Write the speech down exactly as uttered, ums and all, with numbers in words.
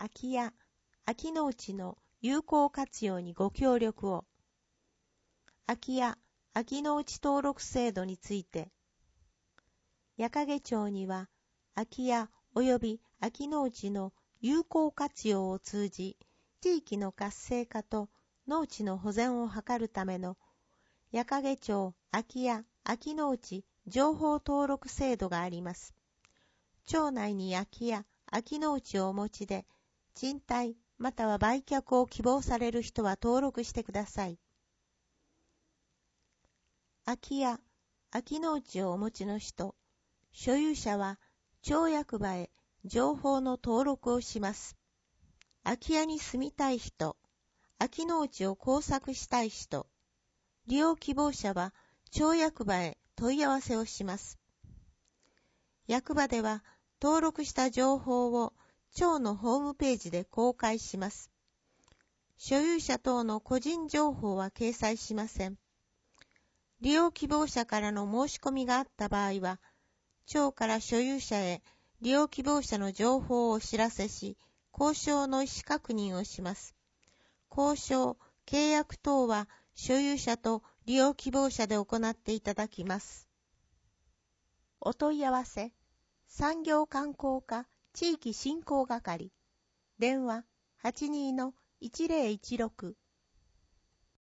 空き家、空き農地の有効活用にご協力を。空き家、空き農地登録制度について、矢掛町には空き家及び空き農地の有効活用を通じ、地域の活性化と農地の保全を図るための矢掛町空き家空き農地情報登録制度があります。町内に空き家空き農地をお持ちで、賃貸または売却を希望される人は登録してください。空き家空き農地をお持ちの人、所有者は町役場へ情報の登録をします。空き家に住みたい人、空き農地を工作したい人、利用希望者は町役場へ問い合わせをします。役場では登録した情報を町のホームページで公開します。所有者等の個人情報は掲載しません。利用希望者からの申し込みがあった場合は、町から所有者へ利用希望者の情報をお知らせし、交渉の意思確認をします。交渉、契約等は所有者と利用希望者で行っていただきます。お問い合わせ、産業観光課地域振興係、電話 はちにーのいちぜろいちろく